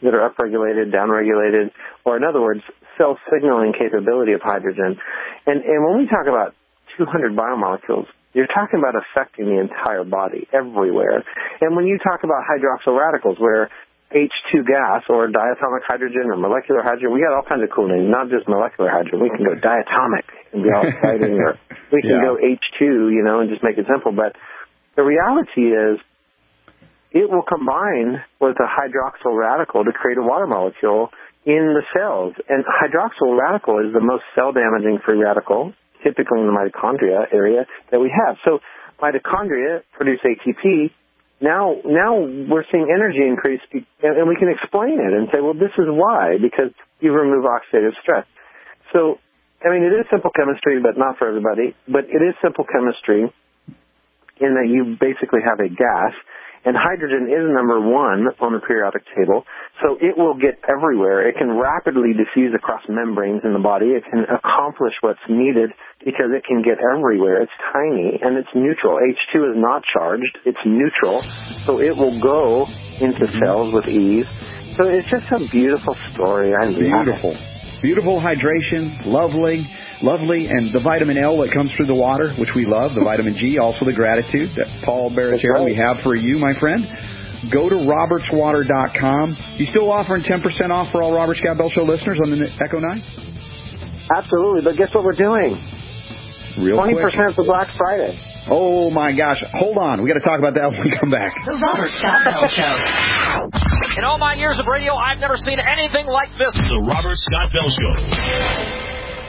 that are upregulated, downregulated, or in other words, cell signaling capability of hydrogen. And, and when we talk about two hundred biomolecules, you're talking about affecting the entire body, everywhere. And when you talk about hydroxyl radicals, where H two gas or diatomic hydrogen or molecular hydrogen, we got all kinds of cool names, not just molecular hydrogen. We can go diatomic and be all exciting, or we can yeah. go H two, you know, and just make it simple. But the reality is it will combine with a hydroxyl radical to create a water molecule in the cells. And hydroxyl radical is the most cell-damaging free radical, typically in the mitochondria area that we have. So mitochondria produce A T P. Now, now we're seeing energy increase, and we can explain it and say, well, this is why, because you remove oxidative stress. So, I mean, it is simple chemistry, but not for everybody. But it is simple chemistry in that you basically have a gas, and hydrogen is number one on the periodic table, so it will get everywhere. It can rapidly diffuse across membranes in the body. It can accomplish what's needed because it can get everywhere. It's tiny, and it's neutral. H two is not charged. It's neutral, so it will go into cells with ease. So it's just a beautiful story. I Beautiful. Beautiful hydration, lovely, lovely, and the vitamin L that comes through the water, which we love, the vitamin G, also the gratitude that Paul Barrachero we have for you, my friend. Go to roberts water dot com. You still offering ten percent off for all Robert Scott Bell Show listeners on the Echo nine? Absolutely, but guess what we're doing? Real twenty percent quick. for Black Friday. Oh, my gosh. Hold on. We got to talk about that when we come back. The Robert Scott Bell Show. In all my years of radio, I've never seen anything like this. The Robert Scott Bell Show.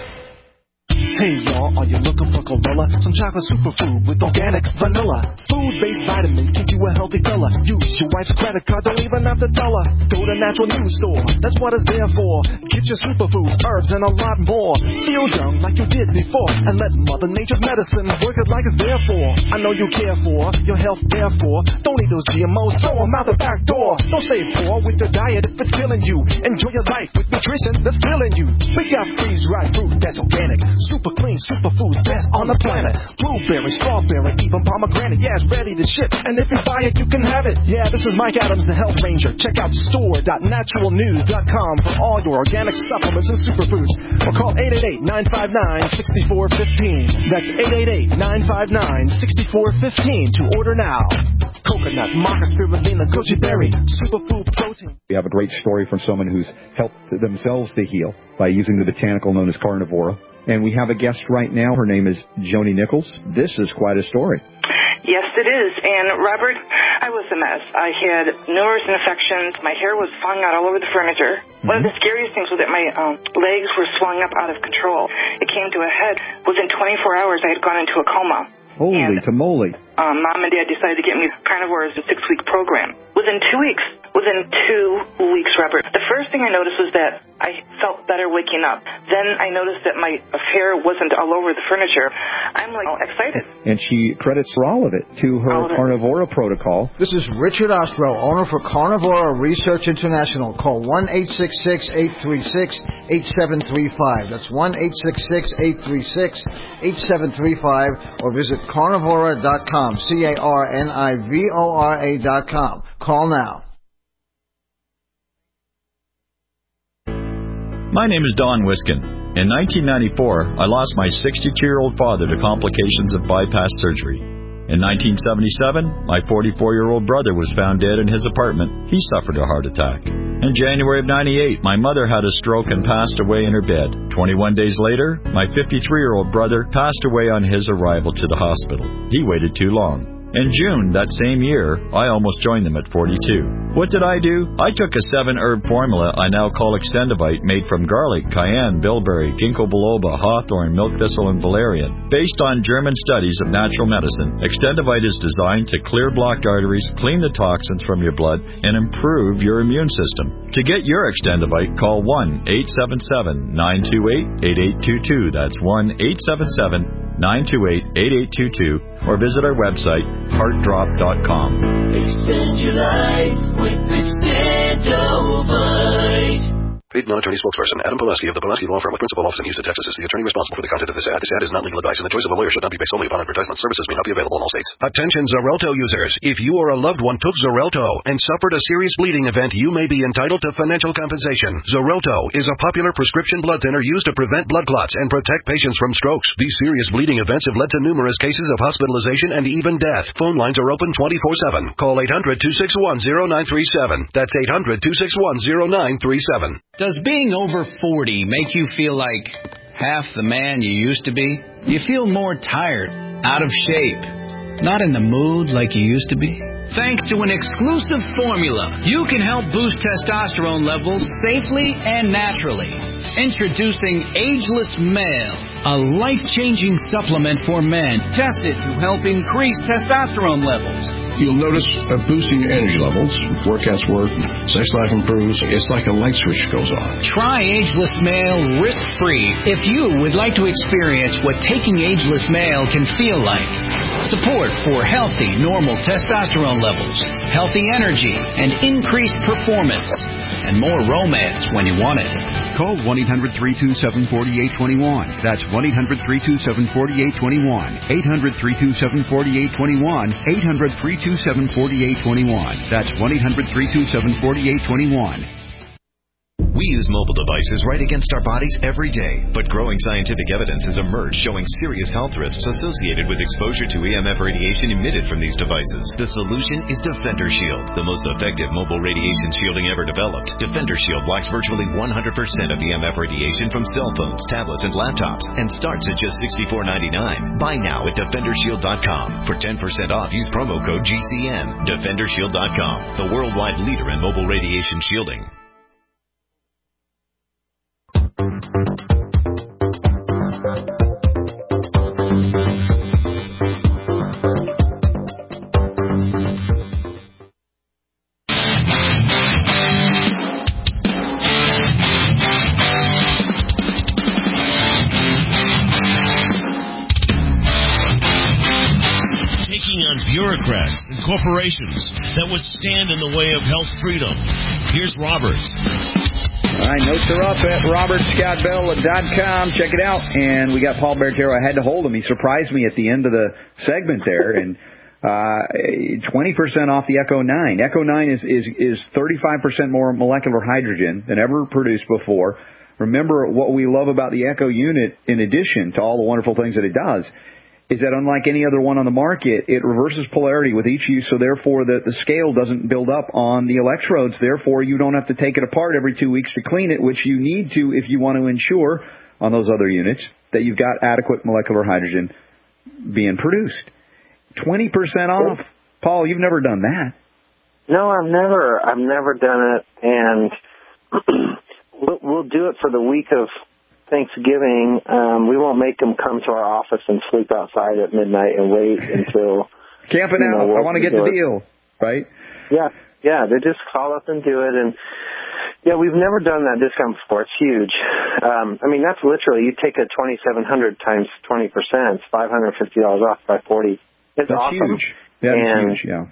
Hey y'all, are you looking for Chlorella? Some chocolate superfood with organic vanilla. Food-based vitamins keep you a healthy fella. Use your wife's credit card, don't even have to tell her. Go to Natural News Store, that's what it's there for. Get your superfood, herbs, and a lot more. Feel young like you did before, and let Mother Nature's medicine work it like it's there for. I know you care for your health, therefore. Don't eat those G M Os, throw them out the back door. Don't stay poor with your diet if it's killing you. Enjoy your life with nutrition that's filling you. We got freeze-dried fruit that's organic. Super clean, superfood, best on the planet. Blueberry, strawberry, even pomegranate. Yeah, it's ready to ship, and if you buy it, you can have it. Yeah, this is Mike Adams, the Health Ranger. Check out store dot natural news dot com for all your organic supplements and superfoods. Or call eight eight eight, nine five nine, six four one five. That's eight eight eight, nine five nine, six four one five to order now. Coconut, maca, spirulina, goji berry, superfood protein. We have a great story from someone who's helped themselves to heal by using the botanical known as Carnivora. And we have a guest right now. Her name is Joni Nichols. This is quite a story. Yes, it is. And, Robert, I was a mess. I had numerous infections. My hair was falling out all over the furniture. Mm-hmm. One of the scariest things was that my um, legs were swelling up out of control. It came to a head. Within twenty-four hours, I had gone into a coma. Holy and, tamale. Um, Mom and Dad decided to get me Carnivore as a six-week program. Within two weeks, within two weeks, Robert, the first thing I noticed was that I felt better waking up. Then I noticed that my hair wasn't all over the furniture. I'm, like, excited. And she credits for all of it to her Carnivora protocol. This is Richard Ostro, owner for Carnivora Research International. Call one eight six six, eight three six, eight seven three five. That's one eight six six, eight three six, eight seven three five. Or visit carnivora dot com. C A R N I V O R A dot com. Call now. My name is Don Wiskin. In nineteen ninety-four, I lost my sixty-two-year-old father to complications of bypass surgery. In nineteen seventy-seven, my forty-four-year-old brother was found dead in his apartment. He suffered a heart attack. In January of ninety-eight, my mother had a stroke and passed away in her bed. twenty-one days later, my fifty-three-year-old brother passed away on his arrival to the hospital. He waited too long. In June that same year, I almost joined them at forty-two. What did I do? I took a seven-herb formula I now call Extendivite, made from garlic, cayenne, bilberry, ginkgo biloba, hawthorn, milk thistle, and valerian. Based on German studies of natural medicine, Extendivite is designed to clear blocked arteries, clean the toxins from your blood, and improve your immune system. To get your Extendivite, call one eight seven seven, nine two eight, eight eight two two. That's one eight seven seven, nine two eight, eight eight two two. Or visit our website, heart drop dot com. Extend your life with Extendovite. Paid non-attorney spokesperson Adam Pulaski of the Pulaski Law Firm with principal office in Houston, Texas is the attorney responsible for the content of this ad. This ad is not legal advice, and the choice of a lawyer should not be based solely upon advertisement. Services may not be available in all states. Attention Xarelto users. If you or a loved one took Xarelto and suffered a serious bleeding event, you may be entitled to financial compensation. Xarelto is a popular prescription blood thinner used to prevent blood clots and protect patients from strokes. These serious bleeding events have led to numerous cases of hospitalization and even death. Phone lines are open twenty-four seven. Call eight hundred, two six one, zero nine three seven. That's eight hundred, two six one, zero nine three seven. Does being over forty make you feel like half the man you used to be? You feel more tired, out of shape, not in the mood like you used to be? Thanks to an exclusive formula, you can help boost testosterone levels safely and naturally. Introducing Ageless Male, a life-changing supplement for men tested to help increase testosterone levels. You'll notice a boost in your energy levels, workouts work, sex life improves. It's like a light switch goes on. Try Ageless Male risk-free if you would like to experience what taking Ageless Male can feel like. Support for healthy, normal testosterone levels, healthy energy, and increased performance. And more romance when you want it. Call one eight hundred, three two seven, four eight two one. That's one eight hundred, three two seven, four eight two one. eight hundred, three two seven, four eight two one. eight hundred, three two seven, four eight two one. That's one eight hundred, three two seven, four eight two one. We use mobile devices right against our bodies every day, but growing scientific evidence has emerged showing serious health risks associated with exposure to E M F radiation emitted from these devices. The solution is Defender Shield, the most effective mobile radiation shielding ever developed. Defender Shield blocks virtually one hundred percent of E M F radiation from cell phones, tablets, and laptops, and starts at just sixty-four ninety-nine. Buy now at defender shield dot com. For ten percent off, use promo code G C N. defender shield dot com, the worldwide leader in mobile radiation shielding. Bureaucrats and corporations that would stand in the way of health freedom. Here's Robert. All right, notes are up at robert scott bell dot com. Check it out. And we got Paul Bertero. I had to hold him. He surprised me at the end of the segment there. And uh, twenty percent off the Echo nine. Echo nine is, is, is thirty-five percent more molecular hydrogen than ever produced before. Remember, what we love about the Echo unit, in addition to all the wonderful things that it does, is that unlike any other one on the market, it reverses polarity with each use, so therefore the, the scale doesn't build up on the electrodes. Therefore, you don't have to take it apart every two weeks to clean it, which you need to if you want to ensure on those other units that you've got adequate molecular hydrogen being produced. twenty percent off. Paul, you've never done that. No, I've never. I've never done it, and we'll, we'll do it for the week of Thanksgiving. Um, we won't make them come to our office and sleep outside at midnight and wait until camping you know, out. I want to get the deal, right? Yeah, yeah. They just call up and do it, and yeah, we've never done that discount before. It's huge. Um, I mean, that's literally you take a twenty-seven hundred times twenty percent, it's five hundred fifty dollars off by forty. It's that's awesome. huge. That's and, huge. Yeah.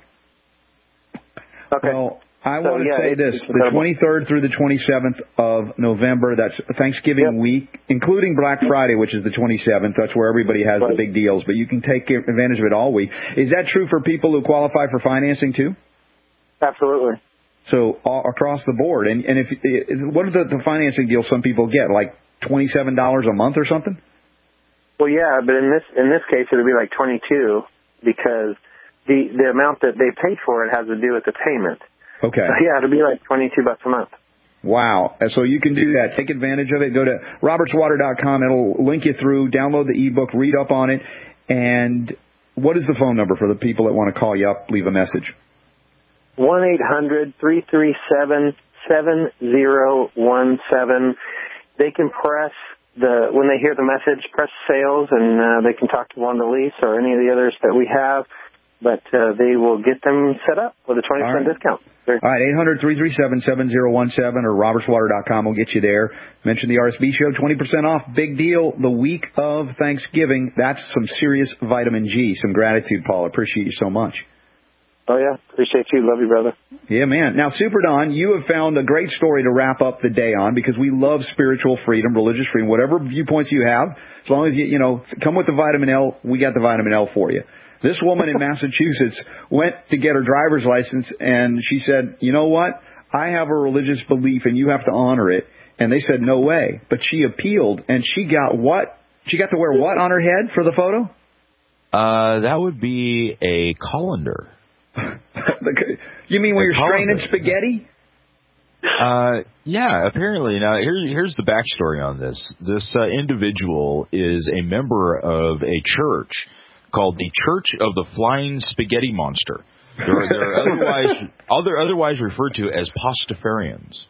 Okay. Well, I so, want to yeah, say this, the twenty-third through the twenty-seventh of November, that's Thanksgiving yep. week, including Black Friday, which is the twenty-seventh. That's where everybody has right. the big deals, but you can take advantage of it all week. Is that true for people who qualify for financing too? Absolutely. So all, across the board. And, and if what are the, the financing deals some people get, like twenty-seven dollars a month or something? Well, yeah, but in this in this case, it would be like twenty-two because the, the amount that they paid for it has to do with the payment. Okay. So, yeah, it'll be like twenty-two bucks a month. Wow. So you can do that. Take advantage of it. Go to roberts water dot com. It'll link you through. Download the ebook. Read up on it. And what is the phone number for the people that want to call you up, leave a message? one eight hundred, three three seven, seven zero one seven. They can press the, when they hear the message, press sales, and uh, they can talk to Wanda Lease or any of the others that we have. But uh, they will get them set up with a twenty percent right. discount. Sure. All right, eight hundred, three three seven, seven zero one seven or roberts water dot com will get you there. Mention the R S B show, twenty percent off. Big deal the week of Thanksgiving. That's some serious vitamin G. Some gratitude, Paul. Appreciate you so much. Oh, yeah. Appreciate you. Love you, brother. Yeah, man. Now, Super Don, you have found a great story to wrap up the day on because we love spiritual freedom, religious freedom, whatever viewpoints you have. As long as you, you know, come with the vitamin L, we got the vitamin L for you. This woman in Massachusetts went to get her driver's license, and she said, you know what? I have a religious belief, and you have to honor it. And they said, no way. But she appealed, and she got what? She got to wear what on her head for the photo? Uh, that would be a colander. You mean when a you're colander. straining spaghetti? Uh, yeah, apparently. Now, here, here's the backstory on this. This uh, individual is a member of a church called the Church of the Flying Spaghetti Monster. They're, they're otherwise, other, otherwise referred to as Pastafarians.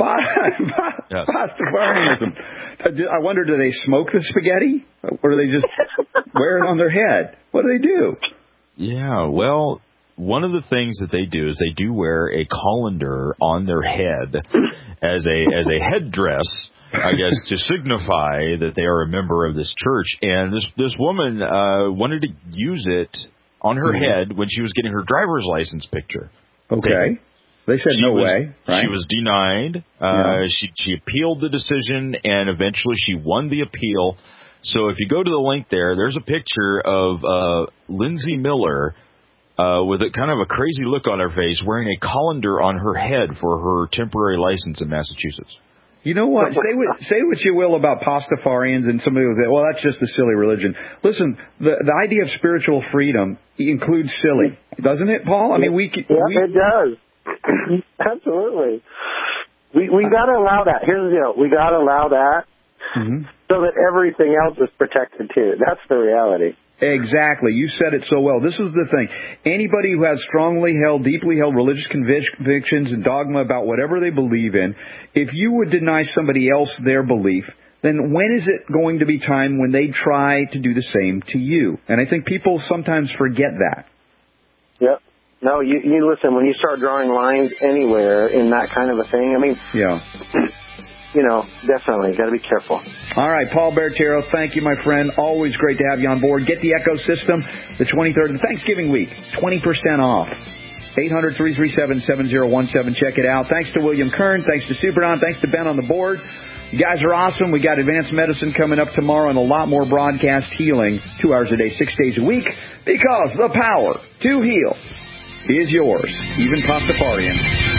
Yes. Pastafarianism. I wonder, do they smoke the spaghetti? Or do they just wear it on their head? What do they do? Yeah, well, one of the things that they do is they do wear a colander on their head as a as a headdress, I guess, to signify that they are a member of this church. And this this woman uh, wanted to use it on her mm-hmm. head when she was getting her driver's license picture. Okay. Taken. They said she no was, way. Right? She was denied. Uh, yeah. She she appealed the decision, and eventually she won the appeal. So if you go to the link there, there's a picture of uh, Lindsay Miller uh, with a kind of a crazy look on her face, wearing a colander on her head for her temporary license in Massachusetts. You know what? Say what say what you will about Pastafarians, and somebody will say, well, that's just a silly religion. Listen, the the idea of spiritual freedom includes silly, doesn't it, Paul? I mean, we yeah, we, it does. Absolutely. We we got to allow that. Here's the deal: we got to allow that mm-hmm. so that everything else is protected too. That's the reality. Exactly. You said it so well. This is the thing. Anybody who has strongly held, deeply held religious convictions and dogma about whatever they believe in, if you would deny somebody else their belief, then when is it going to be time when they try to do the same to you? And I think people sometimes forget that. Yep. No, you, you listen, when you start drawing lines anywhere in that kind of a thing, I mean, yeah. you know, definitely got to be careful. All right, Paul Bertiero, thank you, my friend. Always great to have you on board. Get the Echo System, the twenty-third of Thanksgiving week, twenty percent off. eight hundred, three three seven, seven zero one seven. Check it out. Thanks to William Kern. Thanks to Super Don. Thanks to Ben on the board. You guys are awesome. We got Advanced Medicine coming up tomorrow and a lot more broadcast healing, two hours a day, six days a week, because the power to heal is yours, even Pastafarian.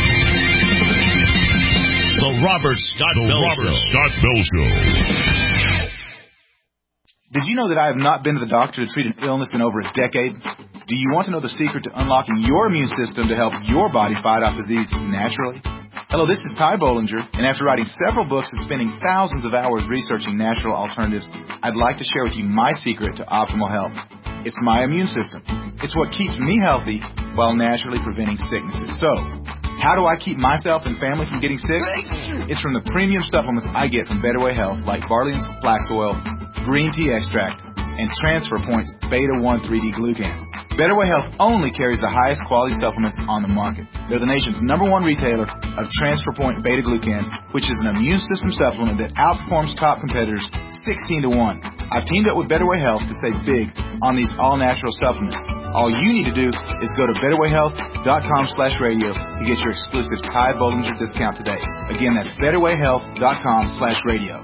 The Robert Scott the Bell Robert Show. Scott Bell Show. Did you know that I have not been to the doctor to treat an illness in over a decade? Do you want to know the secret to unlocking your immune system to help your body fight off disease naturally? Hello, this is Ty Bollinger, and after writing several books and spending thousands of hours researching natural alternatives, I'd like to share with you my secret to optimal health. It's my immune system. It's what keeps me healthy while naturally preventing sicknesses. So, how do I keep myself and family from getting sick? It's from the premium supplements I get from Better Way Health, like Barley and Flax Oil, Green Tea Extract, and Transfer Points Beta one three D Glucan. Better Way Health only carries the highest quality supplements on the market. They're the nation's number one retailer of Transfer Point Beta Glucan, which is an immune system supplement that outperforms top competitors sixteen to one. I've teamed up with Better Way Health to save big on these all-natural supplements. All you need to do is go to betterwayhealth.com slash radio to get your exclusive Ty Bollinger discount today. Again, that's betterwayhealth.com slash radio.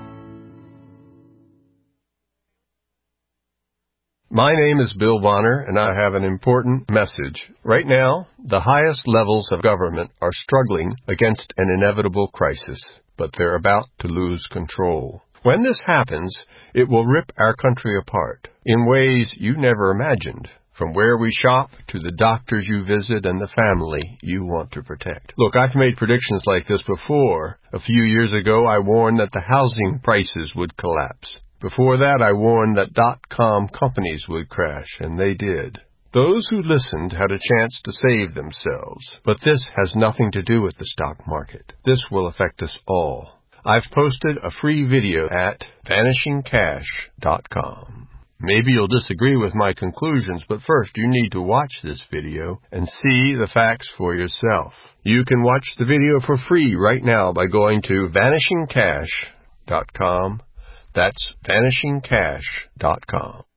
My name is Bill Bonner, and I have an important message. Right now, the highest levels of government are struggling against an inevitable crisis, but they're about to lose control. When this happens, it will rip our country apart in ways you never imagined, from where we shop to the doctors you visit and the family you want to protect. Look, I've made predictions like this before. A few years ago, I warned that the housing prices would collapse. Before that, I warned that dot-com companies would crash, and they did. Those who listened had a chance to save themselves. But this has nothing to do with the stock market. This will affect us all. I've posted a free video at vanishing cash dot com. Maybe you'll disagree with my conclusions, but first you need to watch this video and see the facts for yourself. You can watch the video for free right now by going to vanishing cash dot com. That's vanishing cash dot com.